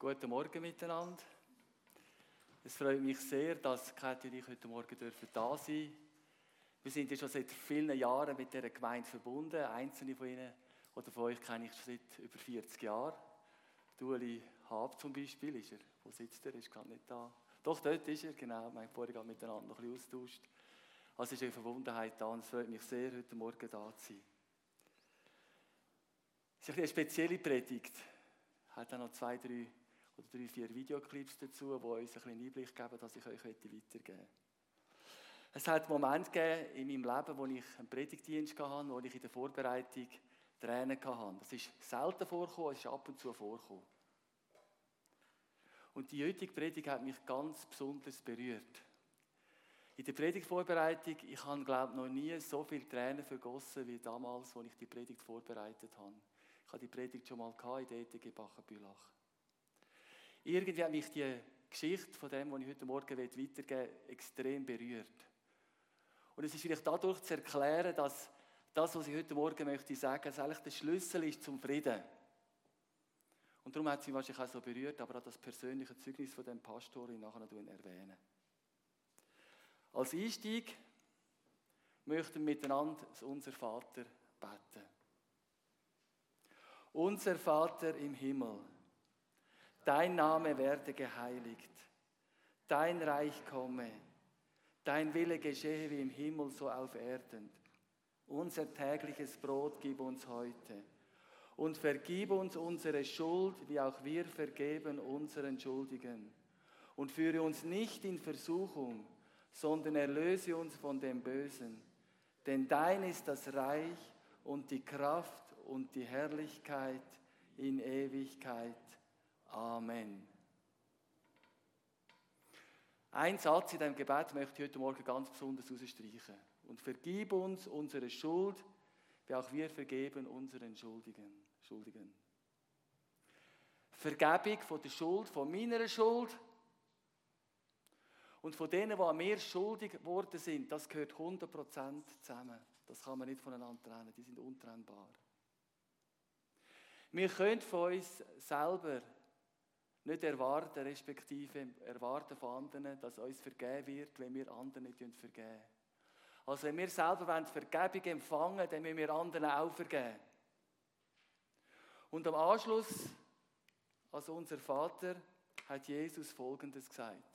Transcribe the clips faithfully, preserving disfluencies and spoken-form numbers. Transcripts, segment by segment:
Guten Morgen miteinander. Es freut mich sehr, dass Kathi und ich heute Morgen dürfen da sein. Wir sind ja schon seit vielen Jahren mit dieser Gemeinde verbunden. Einzelne von Ihnen oder von euch kenne ich schon seit über vierzig Jahren. Ueli Haab zum Beispiel, ist er, wo sitzt er? Ist gerade nicht da. Doch, dort ist er, genau. Wir haben vorhin gerade miteinander noch ein bisschen austauscht. Also ist eine Verbundenheit da und es freut mich sehr, heute Morgen da zu sein. Es ist eine spezielle Predigt. Es hat auch noch zwei, drei oder drei, vier Videoclips dazu, die uns ein bisschen Einblick geben, dass ich euch weitergeben möchte. Es hat Momente gegeben in meinem Leben, wo ich einen Predigtdienst hatte, wo ich in der Vorbereitung Tränen hatte. Das ist selten vorgekommen, es ist ab und zu vorgekommen. Und die heutige Predigt hat mich ganz besonders berührt. In der Predigtvorbereitung, ich habe, glaube ich, noch nie so viele Tränen vergossen wie damals, als ich die Predigt vorbereitet habe. Ich hatte die Predigt schon mal in der E T G Bachenbülach. Irgendwie hat mich die Geschichte von dem, was ich heute Morgen weitergeben will, extrem berührt. Und es ist vielleicht dadurch zu erklären, dass das, was ich heute Morgen möchte sagen, dass eigentlich der Schlüssel ist zum Frieden. Und darum hat es mich wahrscheinlich auch so berührt, aber auch das persönliche Zeugnis von dem Pastor ich nachher noch erwähnen. Als Einstieg möchten wir miteinander unser Vater beten. Unser Vater im Himmel, dein Name werde geheiligt, dein Reich komme, dein Wille geschehe wie im Himmel, so auf Erden. Unser tägliches Brot gib uns heute und vergib uns unsere Schuld, wie auch wir vergeben unseren Schuldigen. Und führe uns nicht in Versuchung, sondern erlöse uns von dem Bösen. Denn dein ist das Reich und die Kraft und die Herrlichkeit in Ewigkeit. Amen. Ein Satz in diesem Gebet möchte ich heute Morgen ganz besonders herausstreichen. Und vergib uns unsere Schuld, wie auch wir vergeben unseren Schuldigen. Schuldigen. Vergebung von der Schuld, von meiner Schuld und von denen, die an mir schuldig geworden sind, das gehört hundert Prozent zusammen. Das kann man nicht voneinander trennen, die sind untrennbar. Wir können von uns selber nicht erwarten, respektive erwarten von anderen, dass uns vergeben wird, wenn wir anderen nicht vergeben. Also wenn wir selber Vergebung empfangen wollen, dann müssen wir anderen auch vergeben. Und am Anschluss, also unser Vater, hat Jesus Folgendes gesagt.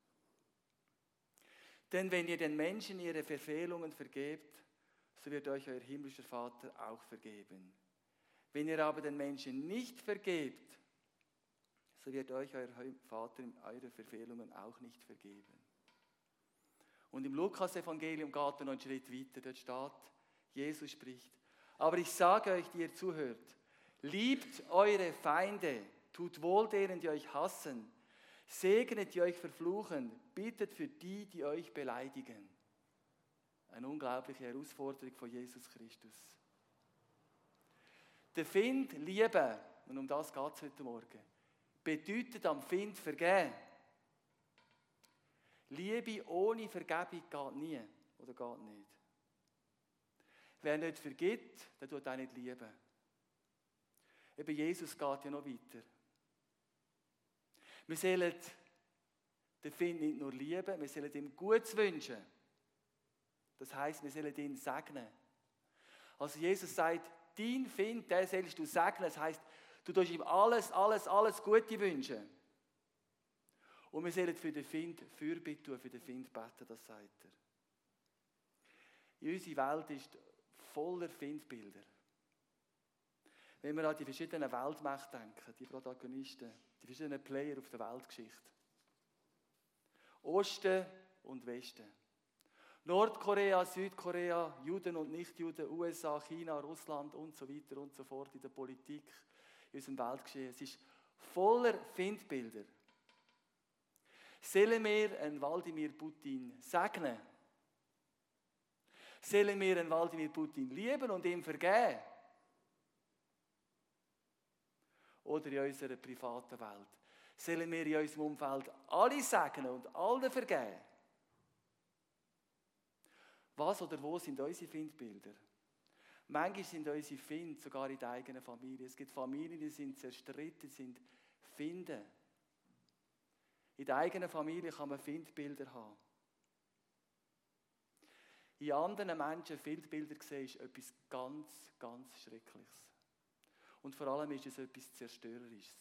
Denn wenn ihr den Menschen ihre Verfehlungen vergebt, so wird euch euer himmlischer Vater auch vergeben. Wenn ihr aber den Menschen nicht vergebt, so wird euch euer Vater eure Verfehlungen auch nicht vergeben. Und im Lukas-Evangelium geht er noch einen Schritt weiter. Dort steht, Jesus spricht, aber ich sage euch, die ihr zuhört, liebt eure Feinde, tut wohl denen, die euch hassen, segnet, die euch verfluchen, bittet für die, die euch beleidigen. Eine unglaubliche Herausforderung von Jesus Christus. Der Find lieben, und um das geht es heute Morgen, bedeutet am Find vergeben. Liebe ohne Vergebung geht nie oder geht nicht. Wer nicht vergibt, der tut auch nicht lieben. Eben Jesus geht ja noch weiter. Wir sollen den Find nicht nur lieben, wir sollen ihm Gutes wünschen. Das heisst, wir sollen ihn segnen. Also Jesus sagt, dein Find, den sollst du segnen. Das heisst, du tust ihm alles, alles, alles Gute wünschen. Und wir sollen für den Find Fürbitte tun, für den Find beten, das sagt er. In unserer Welt ist voller Findbilder. Wenn wir an die verschiedenen Weltmächte denken, die Protagonisten, die verschiedenen Player auf der Weltgeschichte. Osten und Westen. Nordkorea, Südkorea, Juden und Nichtjuden, U S A, China, Russland und so weiter und so fort in der Politik, in unserem Weltgeschehen. Es ist voller Feindbilder. Sollen wir einen Wladimir Putin segnen? Sollen wir einen Wladimir Putin lieben und ihm vergeben? Oder in unserer privaten Welt? Sollen wir in unserem Umfeld alle segnen und allen vergeben? Was oder wo sind unsere Feindbilder? Manchmal sind unsere Finde sogar in der eigenen Familie. Es gibt Familien, die sind zerstritten, sind Finde In der eigenen Familie kann man Feindbilder haben. In anderen Menschen Feindbilder sehen, ist etwas ganz, ganz Schreckliches. Und vor allem ist es etwas Zerstörerisches.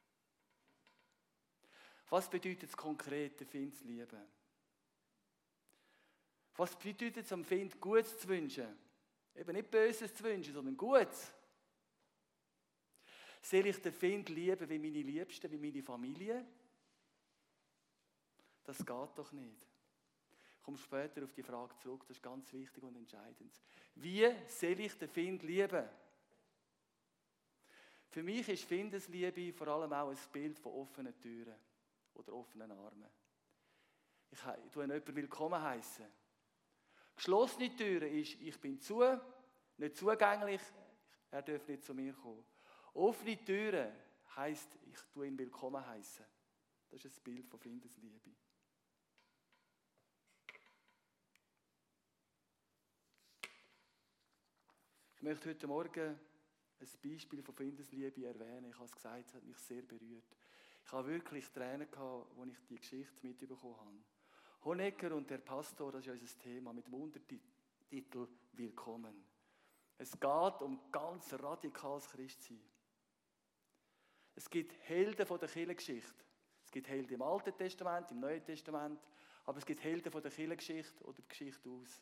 Was bedeutet es konkret, den Feind zu lieben? Was bedeutet es, am Feind Gutes zu wünschen? Eben nicht Böses zu wünschen, sondern Gutes. Soll ich den Feind lieben wie meine Liebsten, wie meine Familie? Das geht doch nicht. Ich komme später auf die Frage zurück, das ist ganz wichtig und entscheidend. Wie soll ich den Feind lieben? Für mich ist Feindesliebe vor allem auch ein Bild von offenen Türen oder offenen Armen. Ich tue jemanden willkommen heißen. Geschlossene Türen ist, ich bin zu, nicht zugänglich, er darf nicht zu mir kommen. Offene Türen heisst, ich tue ihn willkommen heißen. Das ist ein Bild von Feindesliebe. Ich möchte heute Morgen ein Beispiel von Feindesliebe erwähnen. Ich habe es gesagt, es hat mich sehr berührt. Ich habe wirklich Tränen gehabt, als ich die Geschichte mitbekommen habe. Honecker und der Pastor, das ist unser Thema, mit dem Untertitel Willkommen. Es geht um ganz radikales Christsein. Es gibt Helden von der Kirchengeschichte. Es gibt Helden im Alten Testament, im Neuen Testament, aber es gibt Helden von der Kirchengeschichte oder der Geschichte aus.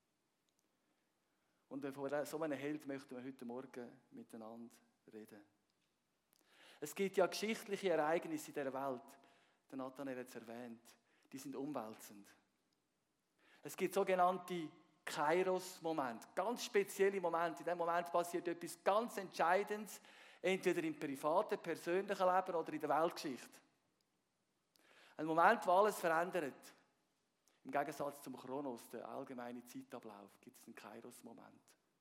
Und von so einem Held möchten wir heute Morgen miteinander reden. Es gibt ja geschichtliche Ereignisse in dieser Welt, der Nathanael hat es erwähnt, die sind umwälzend. Es gibt sogenannte Kairos-Momente, ganz spezielle Momente. In diesem Moment passiert etwas ganz Entscheidendes, entweder im privaten, persönlichen Leben oder in der Weltgeschichte. Ein Moment, wo alles verändert. Im Gegensatz zum Chronos, der allgemeine Zeitablauf, gibt es einen Kairos-Moment.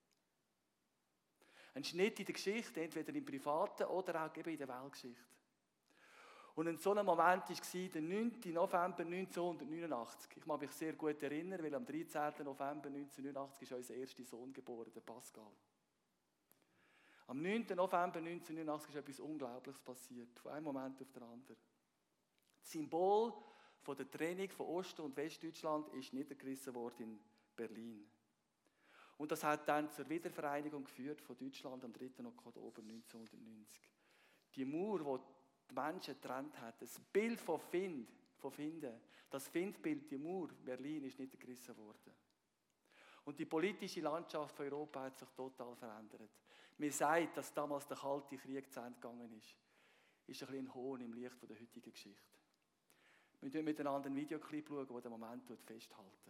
Ein Schnitt in der Geschichte, entweder im Privaten oder auch eben in der Weltgeschichte. Und ein solcher Moment war der neunten November neunzehnhundertneunundachtzig. Ich mag mich sehr gut erinnern, weil am dreizehnten November neunzehnhundertneunundachtzig ist unser erster Sohn geboren, der Pascal. Am neunten November neunzehnhundertneunundachtzig ist etwas Unglaubliches passiert, von einem Moment auf den anderen. Das Symbol von der Trennung von Ost- und Westdeutschland ist niedergerissen worden in Berlin. Und das hat dann zur Wiedervereinigung geführt von Deutschland am dritten Oktober neunzehnhundertneunzig. Die Mauer, die die Menschen getrennt hat, das Bild von Find, von Finden, das Findbild, die Mauer, Berlin, ist niedergerissen worden. Und die politische Landschaft von Europa hat sich total verändert. Man sagt, dass damals der Kalte Krieg zu Ende gegangen ist. Ist ein bisschen ein Hohn im Licht der heutigen Geschichte. Wir schauen miteinander einen Videoclip, der den Moment festhalten.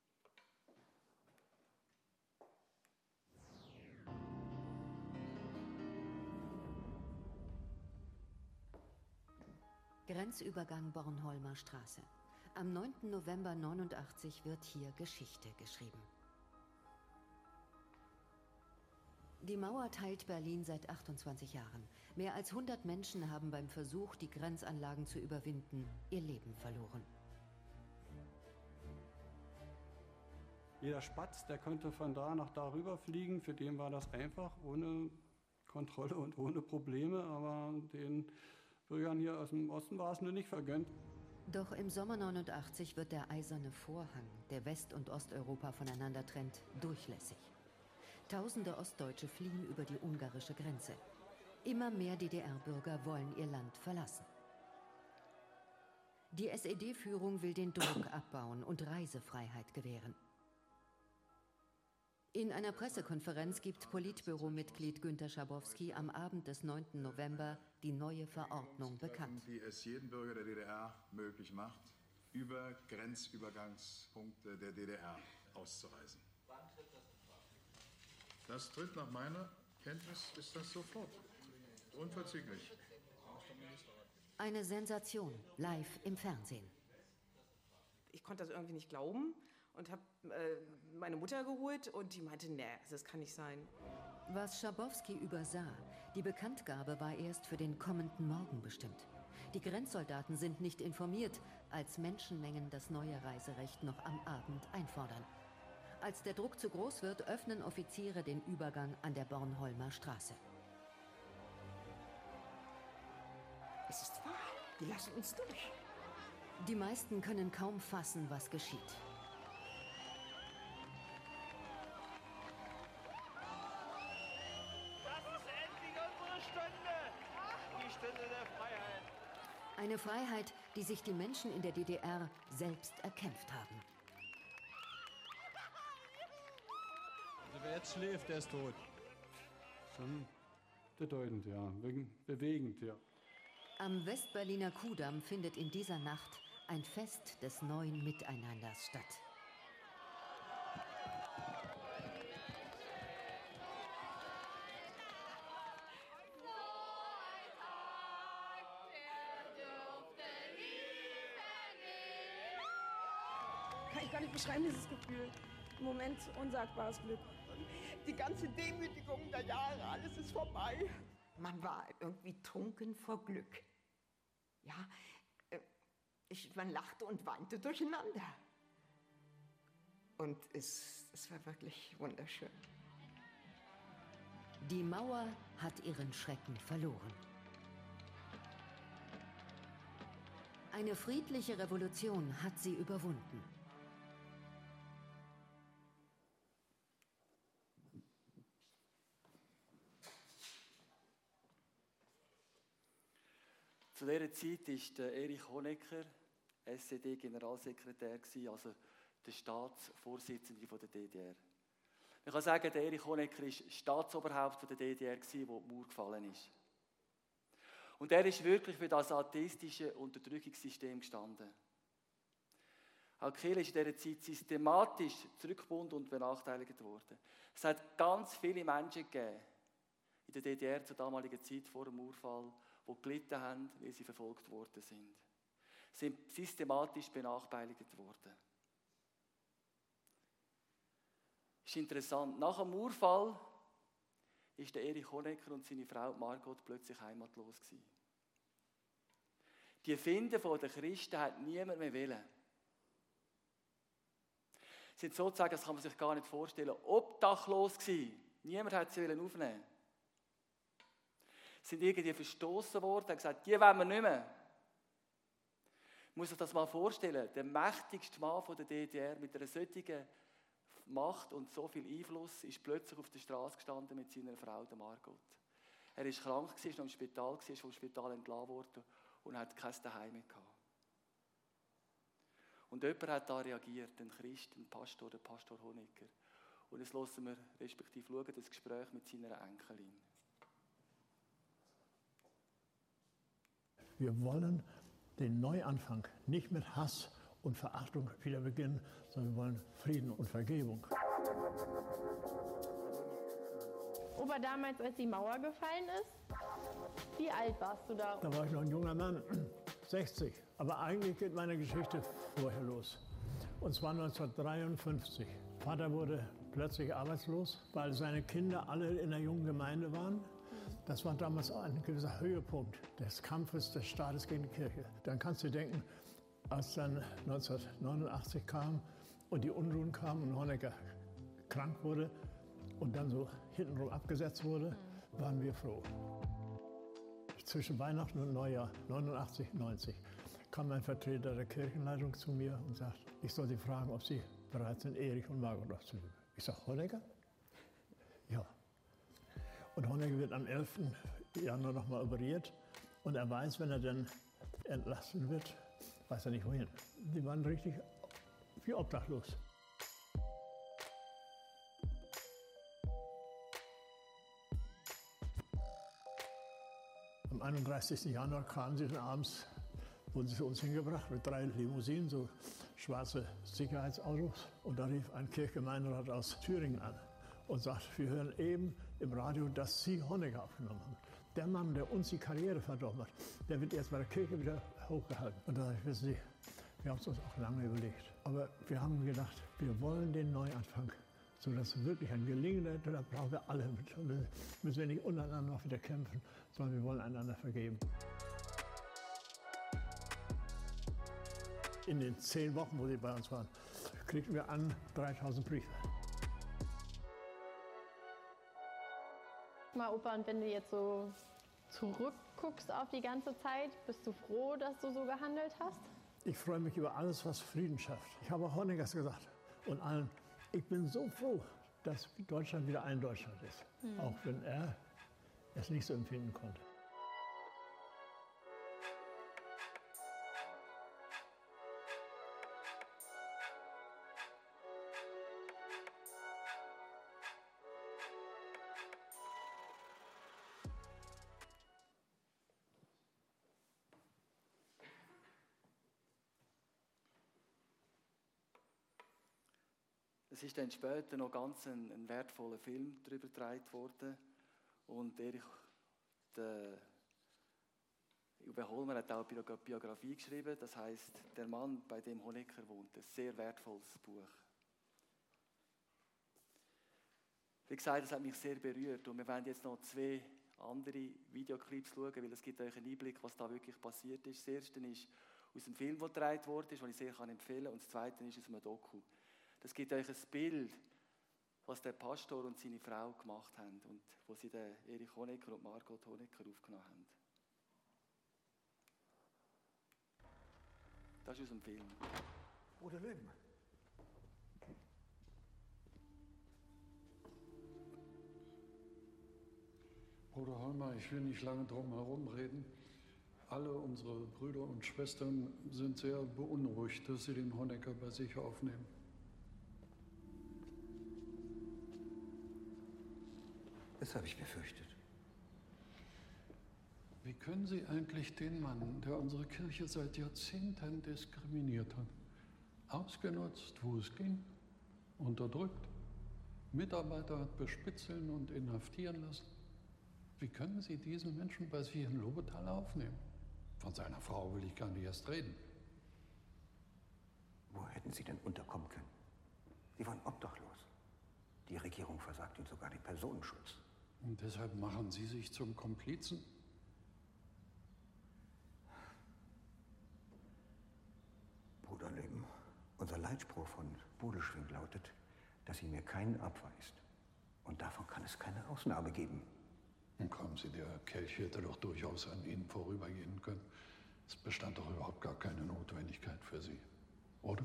Grenzübergang Bornholmer Straße. Am neunten November neunundachtzig wird hier Geschichte geschrieben. Die Mauer teilt Berlin seit achtundzwanzig Jahren. Mehr als hundert Menschen haben beim Versuch, die Grenzanlagen zu überwinden, ihr Leben verloren. Jeder Spatz, der konnte von da nach da rüber fliegen, für den war das einfach, ohne Kontrolle und ohne Probleme, aber den Bürgern hier aus dem Osten war es nur nicht vergönnt. Doch im Sommer neunundachtzig wird der eiserne Vorhang, der West- und Osteuropa voneinander trennt, durchlässig. Tausende Ostdeutsche fliehen über die ungarische Grenze. Immer mehr D D R-Bürger wollen ihr Land verlassen. Die S E D-Führung will den Druck abbauen und Reisefreiheit gewähren. In einer Pressekonferenz gibt Politbüro-Mitglied Günter Schabowski am Abend des neunten November die neue Verordnung bekannt. Die es jedem Bürger der D D R möglich macht, über Grenzübergangspunkte der D D R auszureisen. Das tritt nach meiner Kenntnis, ist das sofort. Unverzüglich. Eine Sensation, live im Fernsehen. Ich konnte das irgendwie nicht glauben und habe äh, meine Mutter geholt und die meinte, nee, das kann nicht sein. Was Schabowski übersah, die Bekanntgabe war erst für den kommenden Morgen bestimmt. Die Grenzsoldaten sind nicht informiert, als Menschenmengen das neue Reiserecht noch am Abend einfordern. Als der Druck zu groß wird, öffnen Offiziere den Übergang an der Bornholmer Straße. Es ist wahr, die lassen uns durch. Die meisten können kaum fassen, was geschieht. Das ist endlich unsere Stunde! Die Stunde der Freiheit. Eine Freiheit, die sich die Menschen in der D D R selbst erkämpft haben. Also wer jetzt schläft, der ist tot. Schon bedeutend, ja. Bewegend, ja. Am Westberliner Kudamm findet in dieser Nacht ein Fest des neuen Miteinanders statt. Kann ich gar nicht beschreiben, dieses Gefühl. Im Moment unsagbares Glück. Die ganze Demütigung der Jahre, alles ist vorbei. Man war irgendwie trunken vor Glück. Ja, äh, ich, man lachte und weinte durcheinander. Und es, es war wirklich wunderschön. Die Mauer hat ihren Schrecken verloren. Eine friedliche Revolution hat sie überwunden. Zu dieser Zeit war der Erich Honecker S E D-Generalsekretär, also der Staatsvorsitzende der D D R. Man kann sagen, der Erich Honecker war Staatsoberhaupt der D D R, wo die Mauer gefallen ist. Und er ist wirklich für das atheistische Unterdrückungssystem gestanden. Auch die Kirche ist in dieser Zeit systematisch zurückgebunden und benachteiligt worden. Es hat ganz viele Menschen gegeben in der D D R zur damaligen Zeit vor dem Mauerfall, die gelitten haben, weil sie verfolgt worden sind. Sie sind systematisch benachteiligt worden. Das ist interessant. Nach dem Mauerfall ist der Erich Honecker und seine Frau Margot plötzlich heimatlos gewesen. Die Finden der Christen hat niemand mehr wollen. Sie sind sozusagen, das kann man sich gar nicht vorstellen, obdachlos gewesen. Niemand hat sie aufnehmen. Sie sind irgendwie verstoßen worden und gesagt, die wollen wir nicht mehr. Man muss sich das mal vorstellen, der mächtigste Mann der D D R mit einer solchen Macht und so viel Einfluss ist plötzlich auf der Straße gestanden mit seiner Frau, der Margot. Er war krank, war noch im Spital, ist vom Spital entlassen worden und hat kein Zuhause mehr gehabt. Und jemand hat da reagiert, ein Christ, ein Pastor, der Pastor Honecker. Und jetzt hören wir, respektive schauen, das Gespräch mit seiner Enkelin. Wir wollen den Neuanfang nicht mit Hass und Verachtung wieder beginnen, sondern wir wollen Frieden und Vergebung. Opa, damals, als die Mauer gefallen ist, wie alt warst du da? Da war ich noch ein junger Mann, sechzig. Aber eigentlich geht meine Geschichte vorher los. Und zwar neunzehnhundertdreiundfünfzig. Vater wurde plötzlich arbeitslos, weil seine Kinder alle in der jungen Gemeinde waren. Das war damals ein gewisser Höhepunkt des Kampfes des Staates gegen die Kirche. Dann kannst du denken, als dann neunzehnhundertneunundachtzig kam und die Unruhen kamen und Honecker krank wurde und dann so hintenrum abgesetzt wurde, waren wir froh. Zwischen Weihnachten und Neujahr, neunundachtzig, neunzig, kam ein Vertreter der Kirchenleitung zu mir und sagt, ich soll Sie fragen, ob Sie bereit sind, Erich und Margot aufzunehmen. Ich sage, Honecker? Ja. Und Honecker wird am elften Januar nochmal operiert und er weiß, wenn er dann entlassen wird, weiß er nicht wohin. Die waren richtig wie obdachlos. Am einunddreißigsten Januar kamen sie dann abends, wurden sie zu uns hingebracht mit drei Limousinen, so schwarze Sicherheitsautos. Und da rief ein Kirchgemeinderat aus Thüringen an und sagt, wir hören eben im Radio, dass Sie Honecker aufgenommen haben. Der Mann, der uns die Karriere verdorben hat, der wird jetzt bei der Kirche wieder hochgehalten. Und da wissen Sie, wir haben es uns auch lange überlegt. Aber wir haben gedacht, wir wollen den Neuanfang, sodass es wirklich ein gelingender ist. Da brauchen wir alle mit. Und dann müssen wir nicht untereinander noch wieder kämpfen, sondern wir wollen einander vergeben. In den zehn Wochen, wo sie bei uns waren, kriegten wir an dreitausend Briefe. Mal, Opa, und wenn du jetzt so zurückguckst auf die ganze Zeit, bist du froh, dass du so gehandelt hast? Ich freue mich über alles, was Frieden schafft. Ich habe auch Honeckers gesagt und allen, ich bin so froh, dass Deutschland wieder ein Deutschland ist, mhm. auch wenn er es nicht so empfinden konnte. Es ist dann später noch ganz ein, ein wertvoller Film darüber gedreht worden. Und Erich der Uwe Holmer hat auch eine Biografie geschrieben. Das heisst, der Mann, bei dem Honecker wohnt. Ein sehr wertvolles Buch. Wie gesagt, es hat mich sehr berührt. Und wir werden jetzt noch zwei andere Videoclips schauen, weil es gibt euch einen Einblick, was da wirklich passiert ist. Das erste ist aus dem Film, der gedreht wurde, den ich sehr empfehlen kann. Und das zweite ist aus einem Doku. Das gibt euch ein Bild, was der Pastor und seine Frau gemacht haben und wo sie den Erich Honecker und Margot Honecker aufgenommen haben. Das ist aus dem Film. Bruder Löwen. Bruder Holmer, ich will nicht lange drum herum reden. Alle unsere Brüder und Schwestern sind sehr beunruhigt, dass sie den Honecker bei sich aufnehmen. Das habe ich befürchtet. Wie können Sie eigentlich den Mann, der unsere Kirche seit Jahrzehnten diskriminiert hat, ausgenutzt, wo es ging, unterdrückt, Mitarbeiter hat bespitzeln und inhaftieren lassen? Wie können Sie diesen Menschen bei sich in Lobetal aufnehmen? Von seiner Frau will ich gar nicht erst reden. Wo hätten Sie denn unterkommen können? Sie waren obdachlos. Die Regierung versagt Ihnen sogar den Personenschutz. Und deshalb machen Sie sich zum Komplizen? Bruder Löwen, unser Leitspruch von Bodelschwing lautet, dass sie mir keinen abweist. Und davon kann es keine Ausnahme geben. Und kommen Sie, der Kelch hätte doch durchaus an Ihnen vorübergehen können. Es bestand doch überhaupt gar keine Notwendigkeit für Sie, oder?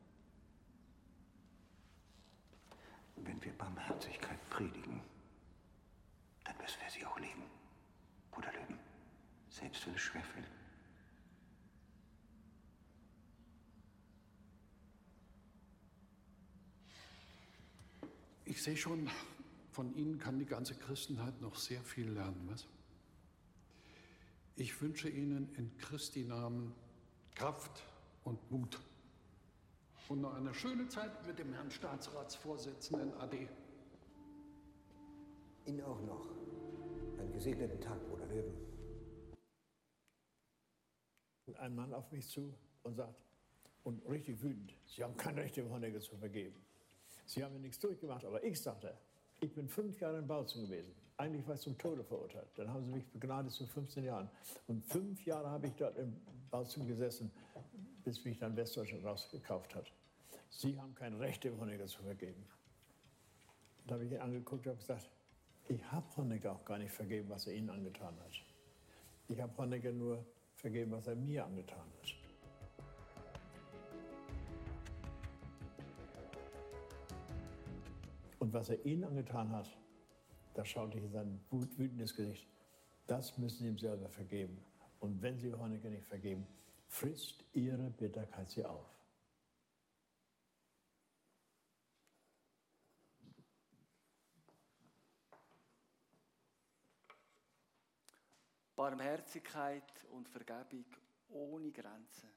Wenn wir Barmherzigkeit predigen, dann müssen wir sie auch leben. Bruder Löwen, selbst wenn es schwerfällt. Ich sehe schon, von Ihnen kann die ganze Christenheit noch sehr viel lernen, was? Ich wünsche Ihnen in Christi Namen Kraft und Mut. Und noch eine schöne Zeit mit dem Herrn Staatsratsvorsitzenden Ade. Ihnen auch noch. Einen gesegneten Tag, Bruder Löwen. Und ein Mann auf mich zu und sagt, und richtig wütend, Sie haben kein Recht, dem Honecker zu vergeben. Sie haben mir nichts durchgemacht, aber ich sagte, ich bin fünf Jahre in Bautzen gewesen. Eigentlich war ich zum Tode verurteilt. Dann haben sie mich begnadigt zu fünfzehn Jahren. Und fünf Jahre habe ich dort in Bautzen gesessen, bis mich dann Westdeutschland rausgekauft hat. Sie haben kein Recht, dem Honecker zu vergeben. Da habe ich ihn angeguckt und habe gesagt, ich habe Honecker auch gar nicht vergeben, was er Ihnen angetan hat. Ich habe Honecker nur vergeben, was er mir angetan hat. Und was er Ihnen angetan hat, da schaute ich in sein wütendes Gesicht, das müssen Sie ihm selber vergeben. Und wenn Sie Honecker nicht vergeben, frisst Ihre Bitterkeit Sie auf. Barmherzigkeit und Vergebung ohne Grenzen.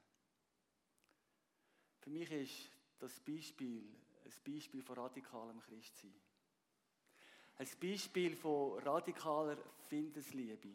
Für mich ist das Beispiel ein Beispiel von radikalem Christsein. Ein Beispiel von radikaler Findesliebe.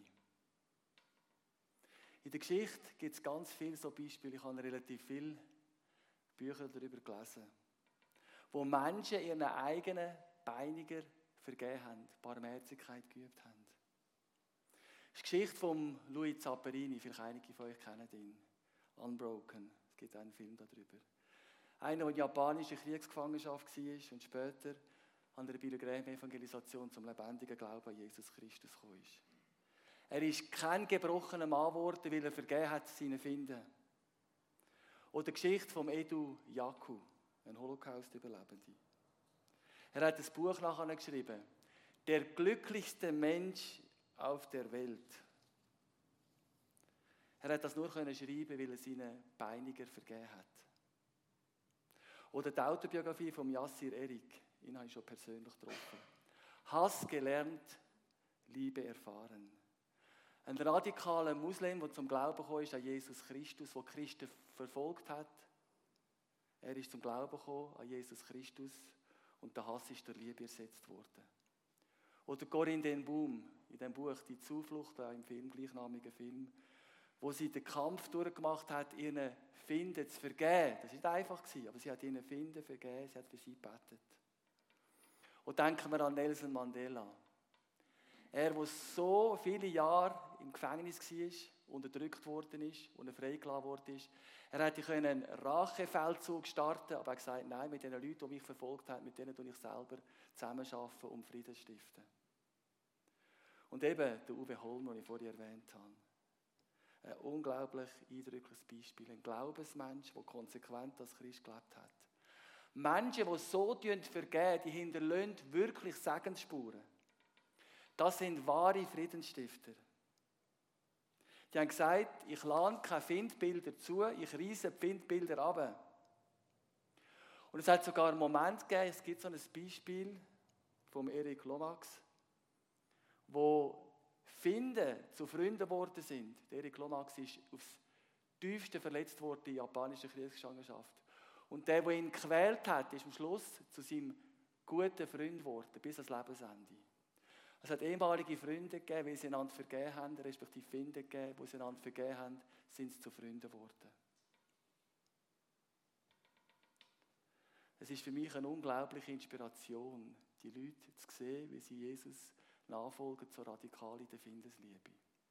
In der Geschichte gibt es ganz viele so Beispiele. Ich habe relativ viele Bücher darüber gelesen, wo Menschen ihren eigenen Peiniger vergeben haben, Barmherzigkeit geübt haben. Das ist die Geschichte von Louis Zapperini, vielleicht einige von euch kennen ihn. Unbroken, es gibt einen Film darüber. Einer, der in japanischer Kriegsgefangenschaft war und später an der Pilgrim-Evangelisation zum lebendigen Glauben an Jesus Christus gekommen ist. Er ist kein gebrochener Mann geworden, weil er vergeben hat seinen Finden. Oder die Geschichte von Edu Jaku, ein Holocaust-Überlebender. Er hat ein Buch nachher geschrieben, der glücklichste Mensch auf der Welt. Er hat das nur schreiben, weil er seinen Peiniger vergeben hat. Oder die Autobiografie von Yassir Erik, ihn habe ich schon persönlich getroffen. Hass gelernt, Liebe erfahren. Ein radikaler Muslim, der zum Glauben gekommen ist an Jesus Christus, der Christen verfolgt hat. Er ist zum Glauben gekommen an Jesus Christus und der Hass ist durch Liebe ersetzt worden. Oder Corinne ten Boom, in dem Buch «Die Zuflucht», auch im Film, gleichnamigen Film, wo sie den Kampf durchgemacht hat, ihren Finden zu vergeben. Das war nicht einfach, aber sie hat ihnen Finden vergeben, sie hat für sie gebetet. Und denken wir an Nelson Mandela. Er, der so viele Jahre im Gefängnis war, unterdrückt worden ist und er freigelassen worden ist. Er hätte einen Rachefeldzug starten, aber er hat gesagt, nein, mit den Leuten, die mich verfolgt haben, mit denen tue ich selber zusammenarbeiten, um Frieden zu stiften. Und eben der Uwe Holm, den ich vorhin erwähnt habe. Ein unglaublich eindrückliches Beispiel. Ein Glaubensmensch, der konsequent als Christ gelebt hat. Menschen, die so vergeben, die hinterlassen wirklich Segensspuren. Das sind wahre Friedensstifter. Die haben gesagt, ich lade keine Findbilder zu, ich reisse die Findbilder ab. Und es hat sogar einen Moment gegeben, es gibt so ein Beispiel vom Eric Lomax, wo Finden zu Freunden geworden sind. Der Eric Lomax ist aufs tiefste verletzt worden in der japanischen Kriegsgefangenschaft. Und der, der ihn gequält hat, ist am Schluss zu seinem guten Freund geworden, bis ans Lebensende. Es hat ehemalige Freunde gegeben, weil sie einander vergeben haben, respektive Finden gegeben, die sie einander vergeben haben, sind sie zu Freunden geworden. Es ist für mich eine unglaubliche Inspiration, die Leute zu sehen, wie sie Jesus nachfolgen zur radikalen Findesliebe.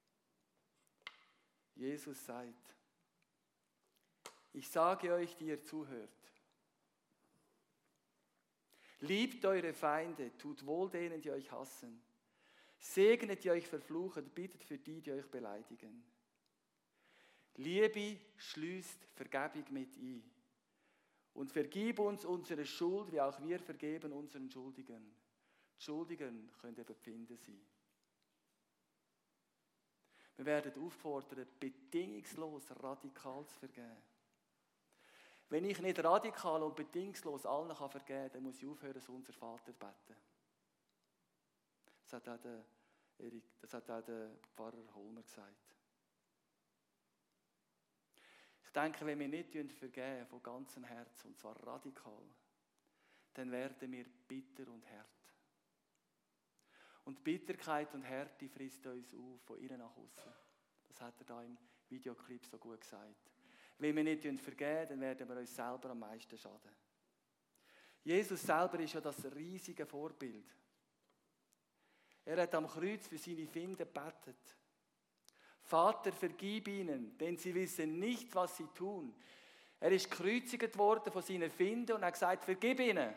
Jesus sagt, ich sage euch, die ihr zuhört, liebt eure Feinde, tut wohl denen, die euch hassen. Segnet, die euch verfluchen, bittet für die, die euch beleidigen. Liebe schließt Vergebung mit ein. Und vergib uns unsere Schuld, wie auch wir vergeben unseren Schuldigen. Die Schuldigen können eben Pfinde sein. Wir werden aufgefordert, bedingungslos radikal zu vergeben. Wenn ich nicht radikal und bedingungslos allen vergeben kann, dann muss ich aufhören, so unser Vater zu beten. Das hat auch der, Erik, das hat auch der Pfarrer Holmer gesagt. Ich denke, wenn wir nicht vergeben von ganzem Herzen, und zwar radikal, dann werden wir bitter und hart. Und Bitterkeit und Härte frisst uns auf, von innen nach außen. Das hat er da im Videoclip so gut gesagt. Wenn wir nicht vergeben, dann werden wir uns selber am meisten schaden. Jesus selber ist ja das riesige Vorbild. Er hat am Kreuz für seine Finden gebetet. Vater, vergib ihnen, denn sie wissen nicht, was sie tun. Er ist gekreuzigt worden von seinen Finden und hat gesagt, vergib ihnen.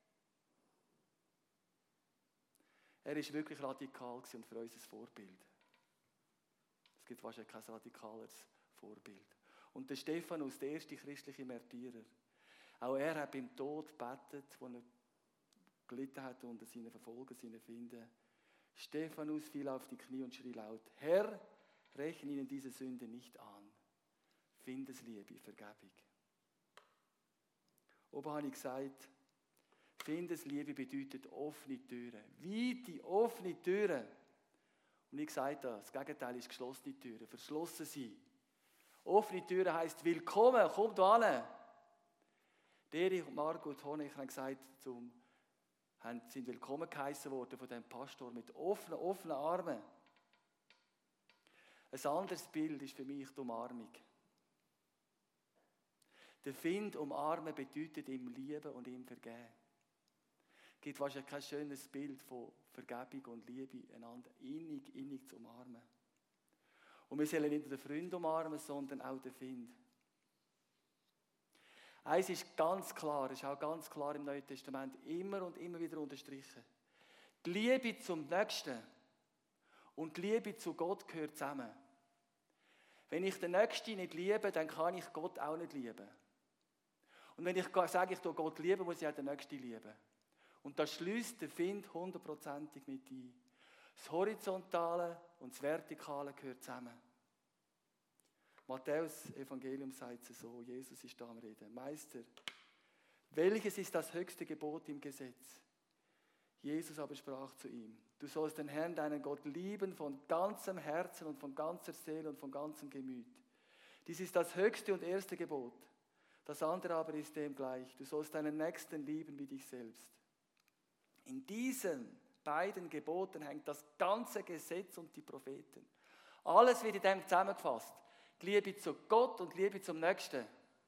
Er ist wirklich radikal und für uns ein Vorbild. Es gibt wahrscheinlich kein radikaleres Vorbild. Und der Stephanus, der erste christliche Märtyrer, auch er hat beim Tod gebetet, wo er gelitten hat unter seinen Verfolgern, seinen Finden. Stephanus fiel auf die Knie und schrie laut, Herr, rechne ihnen diese Sünde nicht an. Findesliebe, Vergebung. Oben habe ich gesagt, Findesliebe bedeutet offene Türen. Weite, offene Türen. Und ich gesagt habe, das Gegenteil ist geschlossene Türen, verschlossen sein. Offene Türen heisst willkommen, kommt alle. Erich und Margot Honecker haben gesagt, zum, sind willkommen geheißen worden von dem Pastor mit offenen, offenen Armen. Ein anderes Bild ist für mich die Umarmung. Der Find umarmen bedeutet ihm lieben und ihm vergeben. Es gibt wahrscheinlich kein schönes Bild von Vergebung und Liebe, einander innig, innig zu umarmen. Und wir sollen nicht nur den Freund umarmen, sondern auch den Find. Eins ist ganz klar, ist auch ganz klar im Neuen Testament immer und immer wieder unterstrichen. Die Liebe zum Nächsten und die Liebe zu Gott gehört zusammen. Wenn ich den Nächsten nicht liebe, dann kann ich Gott auch nicht lieben. Und wenn ich sage, ich tue Gott lieben, muss ich auch den Nächsten lieben. Und das schließt der Find hundertprozentig mit ein. Das Horizontale und das Vertikale gehören zusammen. Matthäus Evangelium sagt es so, Jesus ist da am Reden. Meister, welches ist das höchste Gebot im Gesetz? Jesus aber sprach zu ihm, du sollst den Herrn, deinen Gott, lieben von ganzem Herzen und von ganzer Seele und von ganzem Gemüt. Dies ist das höchste und erste Gebot. Das andere aber ist dem gleich. Du sollst deinen Nächsten lieben wie dich selbst. In diesen beiden Geboten hängt das ganze Gesetz und die Propheten. Alles wird in dem zusammengefasst. Die Liebe zu Gott und die Liebe zum Nächsten.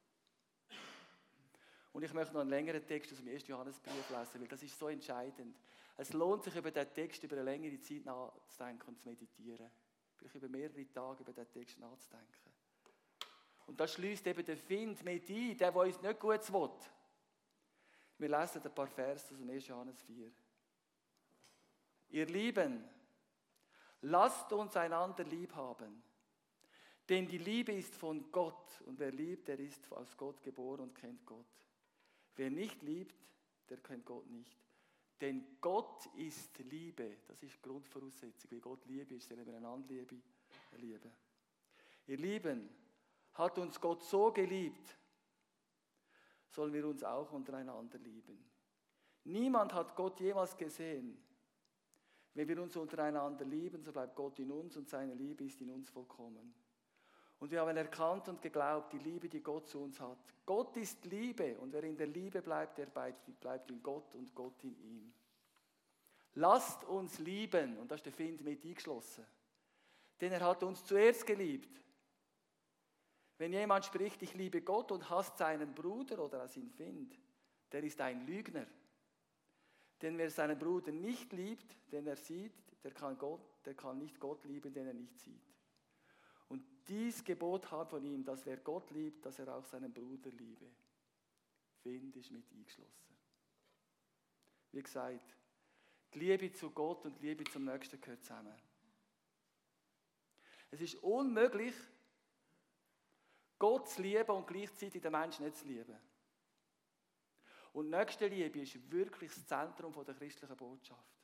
Und ich möchte noch einen längeren Text aus dem ersten Johannesbrief lesen, weil das ist so entscheidend. Es lohnt sich, über diesen Text über eine längere Zeit nachzudenken und zu meditieren. Vielleicht über mehrere Tage über diesen Text nachzudenken. Und das schließt eben den Find mit ein, der, der uns nicht gut will. Wir lesen ein paar Verse aus dem ersten Johannes vier. Ihr Lieben, lasst uns einander lieb haben. Denn die Liebe ist von Gott und wer liebt, der ist aus Gott geboren und kennt Gott. Wer nicht liebt, der kennt Gott nicht. Denn Gott ist Liebe. Das ist die Grundvoraussetzung. Wie Gott Liebe ist, sollen wir einander lieben. Ihr Lieben, hat uns Gott so geliebt, sollen wir uns auch untereinander lieben. Niemand hat Gott jemals gesehen. Wenn wir uns untereinander lieben, so bleibt Gott in uns und seine Liebe ist in uns vollkommen. Und wir haben erkannt und geglaubt, die Liebe, die Gott zu uns hat. Gott ist Liebe und wer in der Liebe bleibt, der bleibt in Gott und Gott in ihm. Lasst uns lieben, und das ist der Find mit eingeschlossen, denn er hat uns zuerst geliebt. Wenn jemand spricht, ich liebe Gott und hasst seinen Bruder oder seinen Find, der ist ein Lügner. Denn wer seinen Bruder nicht liebt, den er sieht, der kann, Gott, der kann nicht Gott lieben, den er nicht sieht. Und dies Gebot hat von ihm, dass wer Gott liebt, dass er auch seinen Bruder liebe. Find ist mit eingeschlossen. Wie gesagt, die Liebe zu Gott und die Liebe zum Nächsten gehört zusammen. Es ist unmöglich, Gott zu lieben und gleichzeitig den Menschen nicht zu lieben. Und Nächstenliebe ist wirklich das Zentrum der christlichen Botschaft.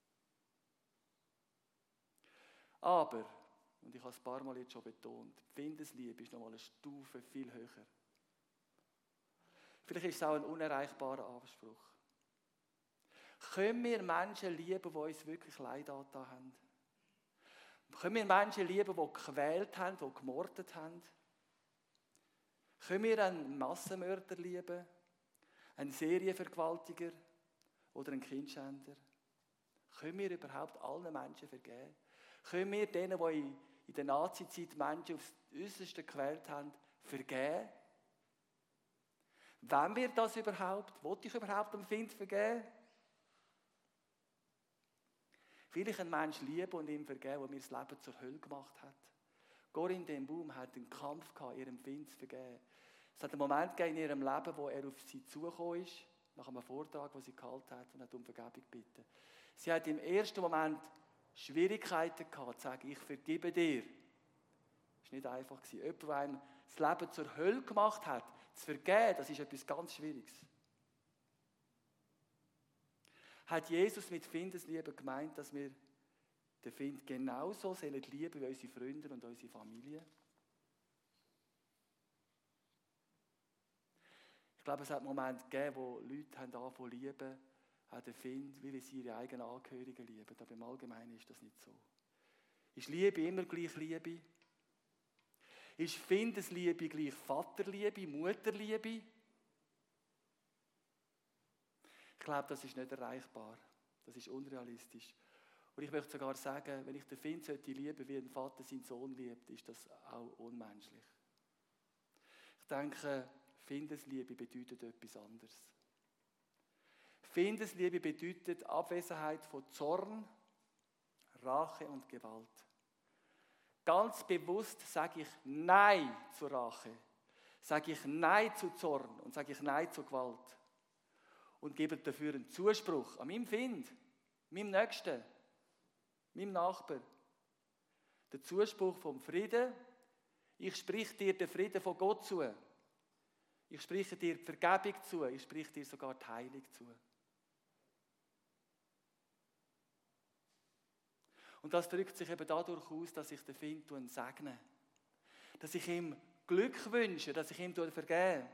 Aber, und ich habe es ein paar Mal jetzt schon betont, die Findesliebe ist nochmal eine Stufe viel höher. Vielleicht ist es auch ein unerreichbarer Anspruch. Können wir Menschen lieben, die uns wirklich Leid angetan haben? Können wir Menschen lieben, die gequält haben, die gemordet haben? Können wir einen Massenmörder lieben? Einen Serienvergewaltiger oder einen Kindschänder? Können wir überhaupt allen Menschen vergeben? Können wir denen, die in der Nazizeit Menschen aufs Äußerste gequält haben, vergeben? Wollen wir das überhaupt? Wollte ich überhaupt dem Find vergeben? Will ich einen Menschen lieben und ihm vergeben, der mir das Leben zur Hölle gemacht hat? Corinne ten Boom hat einen Kampf gehabt, ihrem Find zu vergeben. Es hat einen Moment gegeben in ihrem Leben, wo er auf sie zugekommen ist, nach einem Vortrag, den sie gehalten hat, und hat um Vergebung gebeten. Sie hat im ersten Moment Schwierigkeiten gehabt, zu sagen, ich vergebe dir. Das war nicht einfach. Jemand, der einem das Leben zur Hölle gemacht hat, zu vergeben, das ist etwas ganz Schwieriges. Hat Jesus mit Findesliebe gemeint, dass wir den Find genauso sollen lieben wie unsere Freunde und unsere Familie? Ich glaube, es hat Momente gegeben, wo Leute angefangen zu lieben, auch den Find, wie sie ihre eigenen Angehörigen lieben. Aber im Allgemeinen ist das nicht so. Ist Liebe immer gleich Liebe? Ist Findesliebe gleich Vaterliebe, Mutterliebe? Ich glaube, das ist nicht erreichbar. Das ist unrealistisch. Und ich möchte sogar sagen, wenn ich den Find sollte lieben, wie ein Vater seinen Sohn liebt, ist das auch unmenschlich. Ich denke, Findesliebe bedeutet etwas anderes. Findesliebe bedeutet Abwesenheit von Zorn, Rache und Gewalt. Ganz bewusst sage ich Nein zur Rache, sage ich Nein zu Zorn und sage ich Nein zur Gewalt. Und gebe dafür einen Zuspruch an meinem Find, meinem Nächsten, meinem Nachbar. Der Zuspruch vom Frieden Ich spreche dir den Frieden von Gott zu. Ich spreche dir die Vergebung zu. Ich spreche dir sogar die Heilung zu. Und das drückt sich eben dadurch aus, dass ich den Find segne. Dass ich ihm Glück wünsche, dass ich ihm vergebe.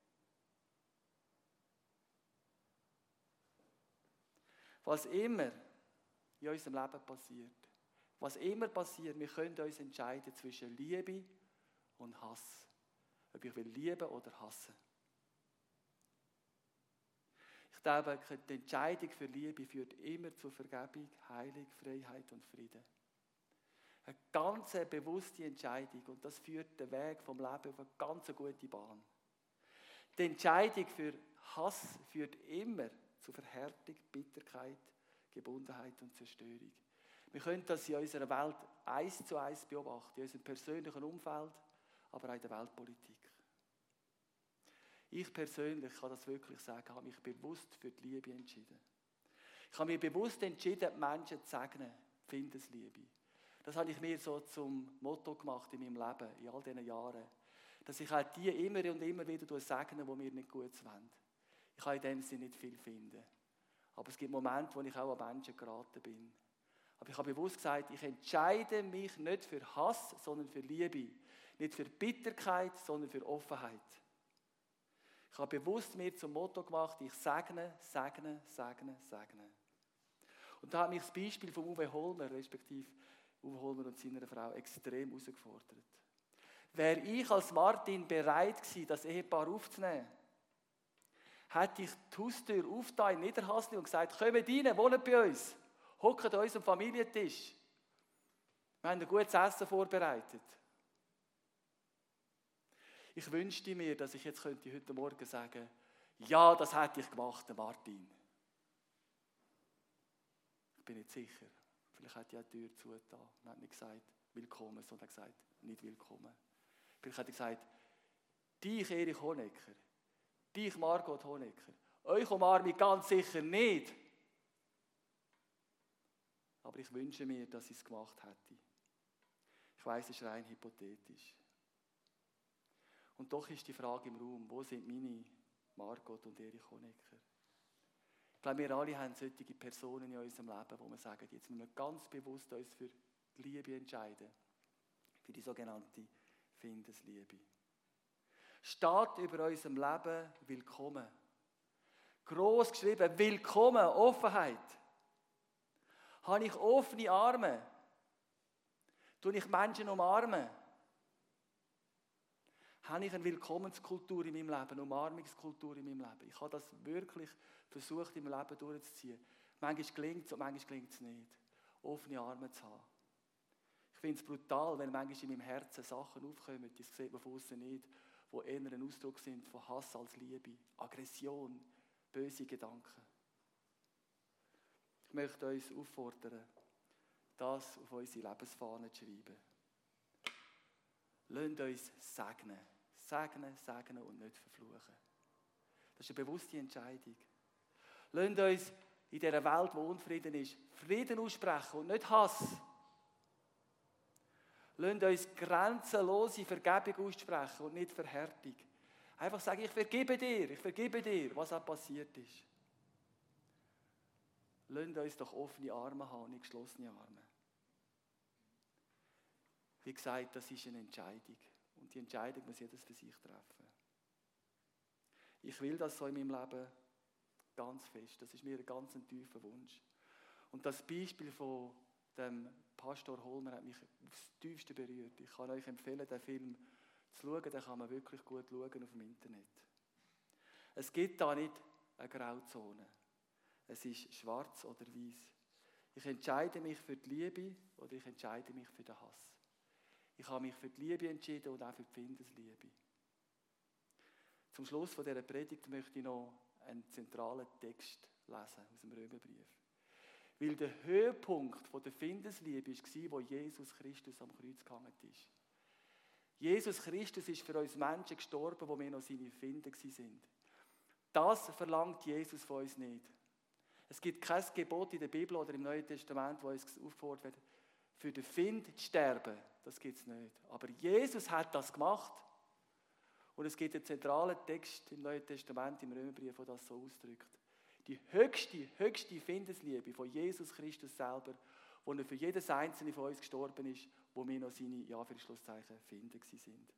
Was immer in unserem Leben passiert, was immer passiert, wir können uns entscheiden zwischen Liebe und Hass. Ob ich will lieben oder hassen. Ich glaube, die Entscheidung für Liebe führt immer zu Vergebung, Heilung, Freiheit und Frieden. Eine ganz bewusste Entscheidung und das führt den Weg vom Leben auf eine ganz gute Bahn. Die Entscheidung für Hass führt immer zu Verhärtung, Bitterkeit, Gebundenheit und Zerstörung. Wir können das in unserer Welt eins zu eins beobachten, in unserem persönlichen Umfeld, aber auch in der Weltpolitik. Ich persönlich kann das wirklich sagen, habe mich bewusst für die Liebe entschieden. Ich habe mich bewusst entschieden, die Menschen zu segnen, die Findesliebe. Das habe ich mir so zum Motto gemacht in meinem Leben, in all diesen Jahren. Dass ich halt die immer und immer wieder segne, die mir nicht gut wollen. Ich kann in dem Sinne nicht viel finden. Aber es gibt Momente, wo ich auch an Menschen geraten bin. Aber ich habe bewusst gesagt, ich entscheide mich nicht für Hass, sondern für Liebe. Nicht für Bitterkeit, sondern für Offenheit. Ich habe bewusst mir zum Motto gemacht, ich segne, segne, segne, segne. Und da hat mich das Beispiel von Uwe Holmer, respektive Uwe Holmer und seiner Frau, extrem herausgefordert. Wäre ich als Martin bereit gewesen, das Ehepaar aufzunehmen, hätte ich die Haustür aufgetan in Niederhasli und gesagt, kommt rein, wohnt bei uns, hockt an unserem Familientisch. Wir haben ein gutes Essen vorbereitet. Ich wünschte mir, dass ich jetzt könnte heute Morgen sagen, ja, das hätte ich gemacht, Martin. Ich bin nicht sicher. Vielleicht hat er die Tür zugetan und hat nicht gesagt, willkommen, sondern gesagt, nicht willkommen. Vielleicht hat er gesagt, dich, Erich Honecker, dich, Margot Honecker, euch umarme ich ganz sicher nicht. Aber ich wünsche mir, dass ich es gemacht hätte. Ich weiss, es ist rein hypothetisch. Und doch ist die Frage im Raum, wo sind meine Margot und Erich Honecker? Ich glaube, wir alle haben solche Personen in unserem Leben, wo wir sagen, jetzt müssen wir ganz bewusst uns für die Liebe entscheiden. Für die sogenannte Findesliebe. Steht über unserem Leben willkommen. Gross geschrieben, willkommen, Offenheit. Habe ich offene Arme? Tue ich Menschen umarmen? Habe ich eine Willkommenskultur in meinem Leben, eine Umarmungskultur in meinem Leben? Ich habe das wirklich versucht, in meinem Leben durchzuziehen. Manchmal gelingt es und manchmal gelingt es nicht. Offene Arme zu haben. Ich finde es brutal, wenn manchmal in meinem Herzen Sachen aufkommen, das sieht man von außen nicht, die eher ein Ausdruck sind von Hass als Liebe, Aggression, böse Gedanken. Ich möchte uns auffordern, das auf unsere Lebensfahne zu schreiben. Lasst uns segnen. Segnen, segnen und nicht verfluchen. Das ist eine bewusste Entscheidung. Lasst uns in dieser Welt, wo Unfrieden ist, Frieden aussprechen und nicht Hass. Lasst uns grenzenlose Vergebung aussprechen und nicht Verhärtung. Einfach sagen, ich vergebe dir, ich vergebe dir, was auch passiert ist. Lasst uns doch offene Arme haben, nicht geschlossene Arme. Wie gesagt, das ist eine Entscheidung. Und die Entscheidung muss jeder für sich treffen. Ich will das so in meinem Leben ganz fest. Das ist mir ein ganz tiefer Wunsch. Und das Beispiel von dem Pastor Holmer hat mich aufs Tiefste berührt. Ich kann euch empfehlen, den Film zu schauen. Den kann man wirklich gut schauen auf dem Internet. Es gibt da nicht eine Grauzone. Es ist schwarz oder weiß. Ich entscheide mich für die Liebe oder ich entscheide mich für den Hass. Ich habe mich für die Liebe entschieden und auch für die Findesliebe. Zum Schluss von dieser Predigt möchte ich noch einen zentralen Text lesen aus dem Römerbrief. Weil der Höhepunkt von der Findesliebe war, wo Jesus Christus am Kreuz gehangen ist. Jesus Christus ist für uns Menschen gestorben, wo wir noch seine Finden waren. Das verlangt Jesus von uns nicht. Es gibt kein Gebot in der Bibel oder im Neuen Testament, wo uns aufgefordert wird, für den Find zu sterben, das gibt es nicht. Aber Jesus hat das gemacht. Und es gibt einen zentralen Text im Neuen Testament, im Römerbrief, der das so ausdrückt. Die höchste, höchste Findesliebe von Jesus Christus selber, wo er für jedes einzelne von uns gestorben ist, wo wir noch seine, ja, für Schlusszeichen, Finden sind.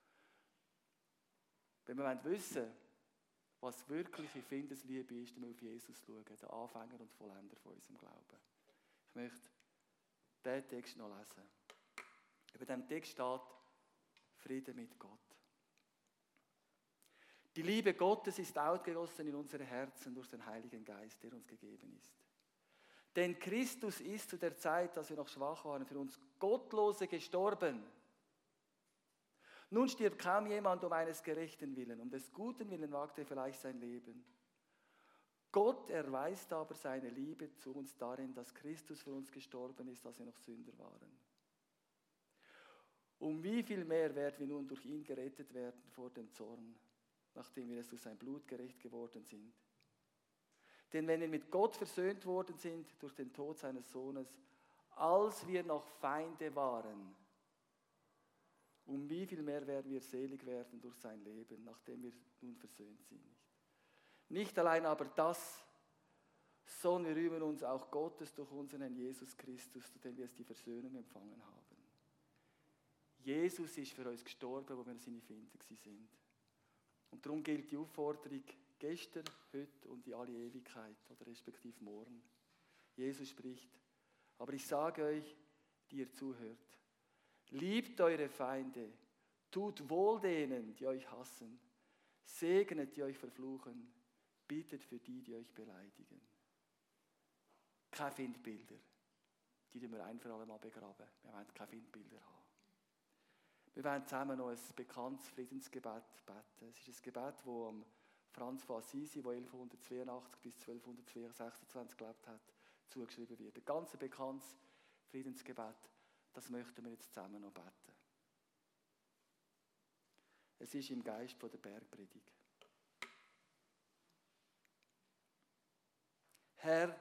Wenn wir wissen, was wirkliche Findesliebe ist, dann müssen wir auf Jesus schauen, den Anfänger und Vollender von unserem Glauben. Ich möchte diesen Text noch lesen. Über diesem Text steht Frieden mit Gott. Die Liebe Gottes ist ausgegossen in unsere Herzen durch den Heiligen Geist, der uns gegeben ist. Denn Christus ist zu der Zeit, als wir noch schwach waren, für uns Gottlose gestorben. Nun stirbt kaum jemand um eines gerechten Willen, um des guten Willen wagt er vielleicht sein Leben. Gott erweist aber seine Liebe zu uns darin, dass Christus für uns gestorben ist, als wir noch Sünder waren. Um wie viel mehr werden wir nun durch ihn gerettet werden vor dem Zorn, nachdem wir es durch sein Blut gerecht geworden sind. Denn wenn wir mit Gott versöhnt worden sind durch den Tod seines Sohnes, als wir noch Feinde waren, um wie viel mehr werden wir selig werden durch sein Leben, nachdem wir nun versöhnt sind. Nicht allein aber das, sondern wir rühmen uns auch Gottes durch unseren Herrn Jesus Christus, durch den wir die Versöhnung empfangen haben. Jesus ist für uns gestorben, wo wir seine Finder sind. Und darum gilt die Aufforderung gestern, heute und in alle Ewigkeit oder respektive morgen. Jesus spricht, aber ich sage euch, die ihr zuhört, liebt eure Feinde, tut wohl denen, die euch hassen, segnet, die euch verfluchen, bittet für die, die euch beleidigen. Keine Findbilder, die wir ein für alle Mal begraben. Wir wollen keine Findbilder haben. Wir werden zusammen noch ein bekanntes Friedensgebet beten. Es ist ein Gebet, das Franz von Assisi, der elfhundertzweiundachtzig bis zwölfhundertsechsundzwanzig gelebt hat, zugeschrieben wird. Ein ganz bekanntes Friedensgebet, das möchten wir jetzt zusammen noch beten. Es ist im Geist von der Bergpredigt. Herr,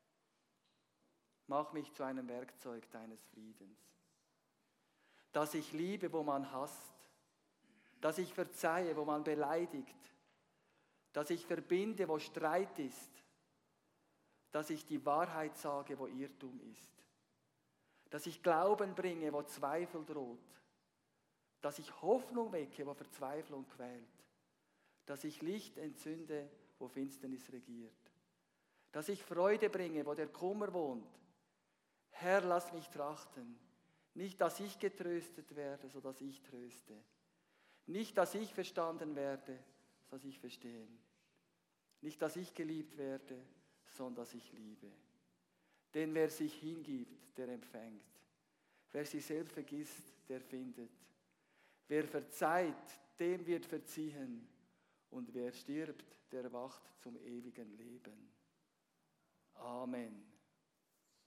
mach mich zu einem Werkzeug deines Friedens. Dass ich liebe, wo man hasst. Dass ich verzeihe, wo man beleidigt. Dass ich verbinde, wo Streit ist. Dass ich die Wahrheit sage, wo Irrtum ist. Dass ich Glauben bringe, wo Zweifel droht. Dass ich Hoffnung wecke, wo Verzweiflung quält. Dass ich Licht entzünde, wo Finsternis regiert. Dass ich Freude bringe, wo der Kummer wohnt. Herr, lass mich trachten. Nicht, dass ich getröstet werde, so dass ich tröste. Nicht, dass ich verstanden werde, so dass ich verstehen. Nicht, dass ich geliebt werde, sondern dass ich liebe. Denn wer sich hingibt, der empfängt. Wer sich selbst vergisst, der findet. Wer verzeiht, dem wird verziehen. Und wer stirbt, der wacht zum ewigen Leben. Amen.